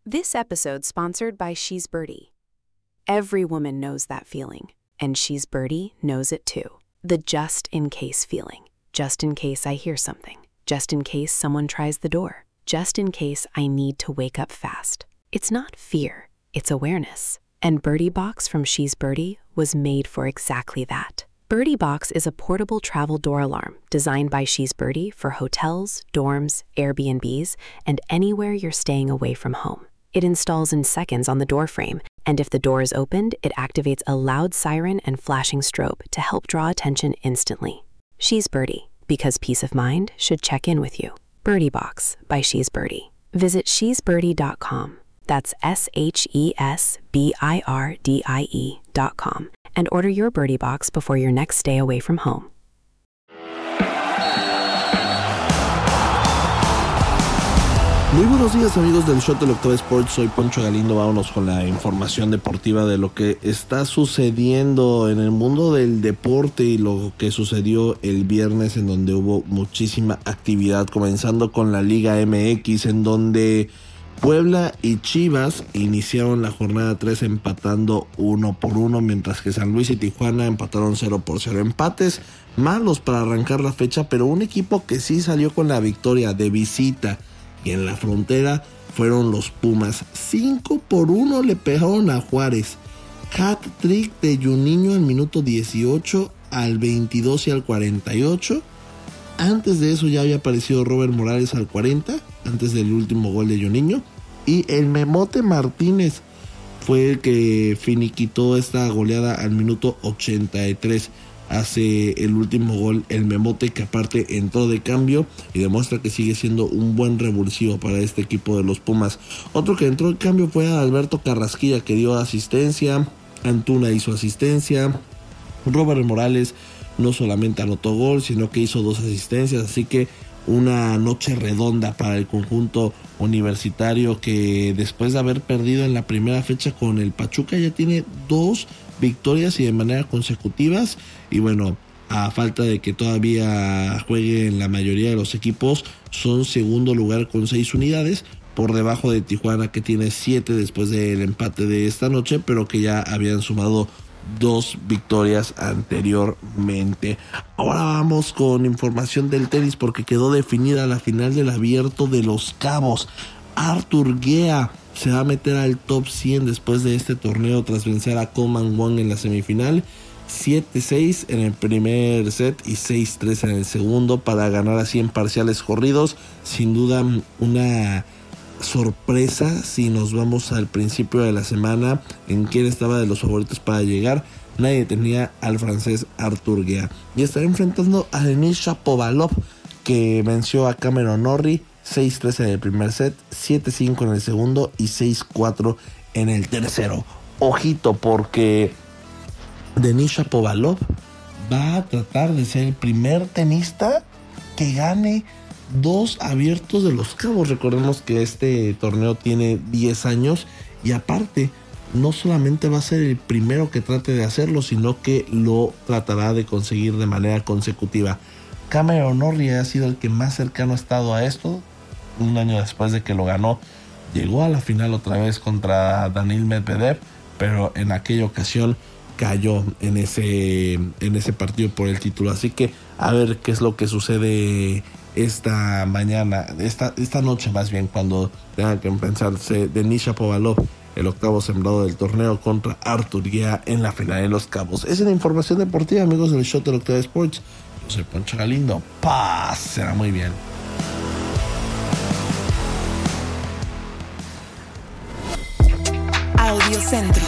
This episode sponsored by She's Birdie. Every woman knows that feeling, and She's Birdie knows it too. The just-in-case feeling. Just in case I hear something. Just in case someone tries the door. Just in case I need to wake up fast. It's not fear, it's awareness. And Birdie Box from She's Birdie was made for exactly that. Birdie Box is a portable travel door alarm designed by She's Birdie for hotels, dorms, Airbnbs, and anywhere you're staying away from home. It installs in seconds on the door frame, and if the door is opened, it activates a loud siren and flashing strobe to help draw attention instantly. She's Birdie, because peace of mind should check in with you. Birdie Box by She's Birdie. Visit shesbirdie.com. That's SHESBIRDIE.com. And order your Birdie Box before your next stay away from home. Muy buenos días, amigos del Shot del Octavo Sports. Soy Poncho Galindo. Vámonos con la información deportiva de lo que está sucediendo en el mundo del deporte y lo que sucedió el viernes, en donde hubo muchísima actividad, comenzando con la Liga MX, en donde Puebla y Chivas iniciaron la jornada 3 empatando 1-1, mientras que San Luis y Tijuana empataron 0-0. Empates malos para arrancar la fecha, pero un equipo que sí salió con la victoria de visita y en la frontera fueron los Pumas. 5-1 le pegaron a Juárez. Hat-trick de Juninho al minuto 18, al 22 y al 48. Antes de eso ya había aparecido Robert Morales al 40, antes del último gol de Juninho. Y el Memote Martínez fue el que finiquitó esta goleada al minuto 83. Hace el último gol el Memote, que aparte entró de cambio y demuestra que sigue siendo un buen revulsivo para este equipo de los Pumas. Otro que entró de cambio fue Alberto Carrasquilla, que dio asistencia. Antuna hizo asistencia. Robert Morales no solamente anotó gol, sino que hizo 2 asistencias, así que una noche redonda para el conjunto universitario, que después de haber perdido en la primera fecha con el Pachuca ya tiene 2 victorias y de manera consecutivas. Y bueno, a falta de que todavía jueguen la mayoría de los equipos, son segundo lugar con 6 unidades, por debajo de Tijuana, que tiene 7 después del empate de esta noche, pero que ya habían sumado 2 victorias anteriormente. Ahora vamos con información del tenis, porque quedó definida la final del Abierto de Los Cabos. Arthur Gea se va a meter al top 100 después de este torneo, tras vencer a Coleman Wong en la semifinal. 7-6 en el primer set y 6-3 en el segundo, para ganar así en parciales corridos. Sin duda una sorpresa si nos vamos al principio de la semana en quién estaba de los favoritos para llegar. Nadie tenía al francés Arthur Gea, y estará enfrentando a Denis Shapovalov, que venció a Cameron Norrie 6-3 en el primer set, 7-5 en el segundo y 6-4 en el tercero. Ojito, porque Denis Shapovalov va a tratar de ser el primer tenista que gane 2 abiertos de Los Cabos. Recordemos que este torneo tiene 10 años y aparte no solamente va a ser el primero que trate de hacerlo, sino que lo tratará de conseguir de manera consecutiva. Cameron Norrie ha sido el que más cercano ha estado a esto. Un año después de que lo ganó, llegó a la final otra vez contra Daniil Medvedev, pero en aquella ocasión cayó en ese partido por el título. Así que a ver qué es lo que sucede esta mañana, esta noche más bien, cuando tengan que pensarse Denis Shapovalov, el octavo sembrado del torneo, contra Arthur Gea en la final de Los Cabos. Esa es la información deportiva, amigos del Shot del Octavo Sports. Yo soy Poncho Galindo. Paz, será muy bien. Audio Centro.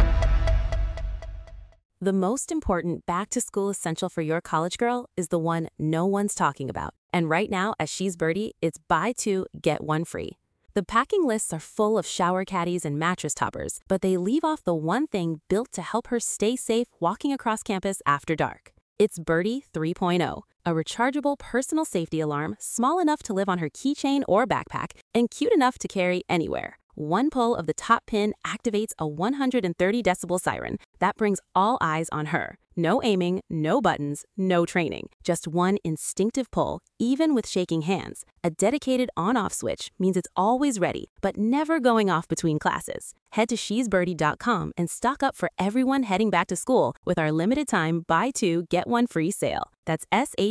The most important back-to-school essential for your college girl is the one no one's talking about. And right now at She's Birdie, it's buy 2, get 1 free. The packing lists are full of shower caddies and mattress toppers, but they leave off the one thing built to help her stay safe walking across campus after dark. It's Birdie 3.0, a rechargeable personal safety alarm small enough to live on her keychain or backpack and cute enough to carry anywhere. one pull of the top pin activates a 130 decibel siren that brings all eyes on her. No aiming, no buttons, no training. Just one instinctive pull, even with shaking hands. A dedicated on-off switch means it's always ready, but never going off between classes. Head to shesbirdie.com and stock up for everyone heading back to school with our limited time buy two, get one free sale. That's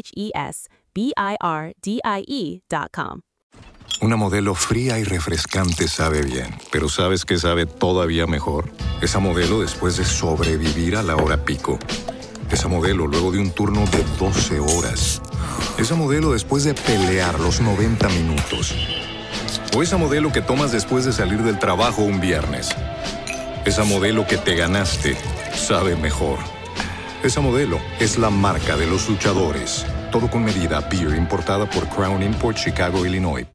SHESBIRDIE.com. Una modelo fría y refrescante sabe bien, pero ¿sabes qué sabe todavía mejor? Esa modelo después de sobrevivir a la hora pico. Esa modelo luego de un turno de 12 horas. Esa modelo después de pelear los 90 minutos. O esa modelo que tomas después de salir del trabajo un viernes. Esa modelo que te ganaste sabe mejor. Esa modelo es la marca de los luchadores. Todo con medida. Beer importada por Crown Imports, Chicago, Illinois.